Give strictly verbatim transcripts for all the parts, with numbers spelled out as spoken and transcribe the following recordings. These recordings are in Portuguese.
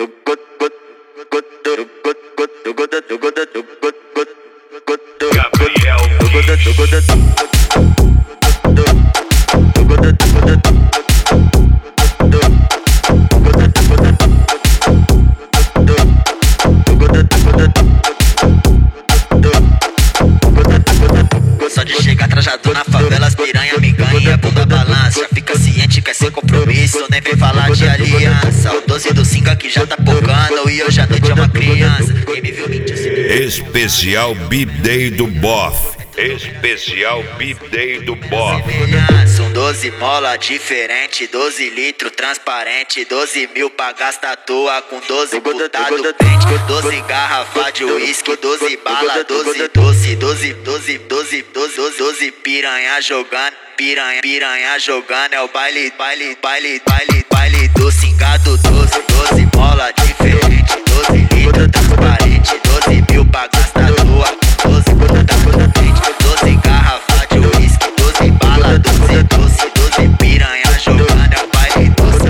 Só de chegar trajado na favela, as piranha me ganha, bunda balança. Já fica ciente, quer sem compromisso, nem vem falar de aliança. O doze do cinco aqui já tá pocando e hoje à noite é uma criança. Quem me viu mentiu se me... Especial Beep Day do Boff. Especial Beep Day do Boff. São doze mola diferente, doze litro transparente, doze mil pra gastar à toa com doze putado pente, doze garrafa de uísque, doze bala, doze doce, doze, doze, doze, doze, doze piranha jogando, piranha, piranha jogando, é o baile, baile, baile, baile, baile do cingado, doze, doze mola diferente, doze litro transparente, doze mil pra gastar à toa com doze putado pente, doze garrafa de uísque, doze bala, doze doce, doze piranha jogando, é o baile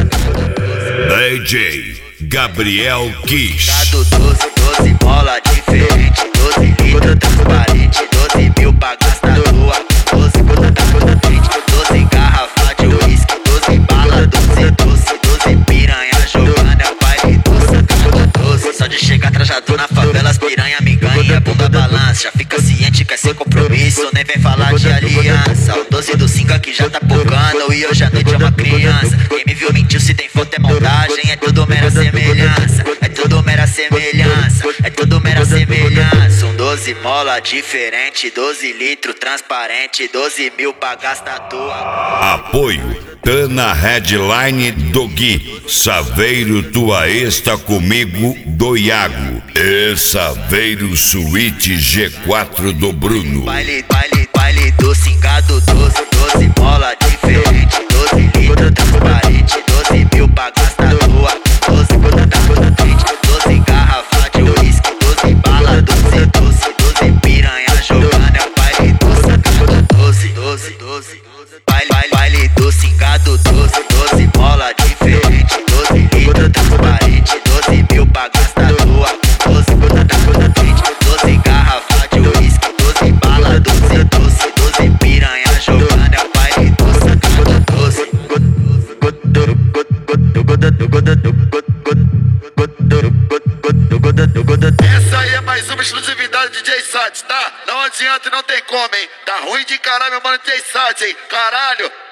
doce. D J Gabriel Kiss. doze, doze mola diferente, doze litro transparente, doze mil pra gastar à toa com doze putado pente, doze garrafa de uísque, doze bala, doze doce, doze piranha jogando, é o baile doce. Só de chegar trajado na favela, as piranha me ganha, bunda balança. Já fica ciente, quer sem compromisso, nem vem falar de aliança. O doze do cinco aqui já tá pocando e hoje à noite é uma criança. Quem me viu mentiu, se tem foto é montagem, é tudo mera semelhança. É tudo mera semelhança, é tudo mera semelhança. Um doze mola diferente, doze litro transparente, doze mil pra gastar à toa. Apoio Tana Headline do Gui, Saveiro tua esta comigo do Iago e Saveiro Suíte G quatro do Bruno. Baile, baile, baile do cingado, doze, doze mola diferente, doze litro transparente, doze mil pra gastar à toa com doze putado pente, doze garrafa de uísque, doze bala, doze doce, doze piranha jogando, é o baile doce, doze, doze, doze. Baile, baile, baile do cingado, doze, doze mola diferente, doze litro transparente, doze mil pra gastar à toa com doze putado pente, doze garrafa de uísque, doze bala, doze doce, doze piranha jogando, é o baile doce, doze. Essa aí é mais uma exclusividade de D J Sat, tá? Não adianta e não tem como, hein? Tá ruim de caralho, meu mano D J Sat, hein? Caralho!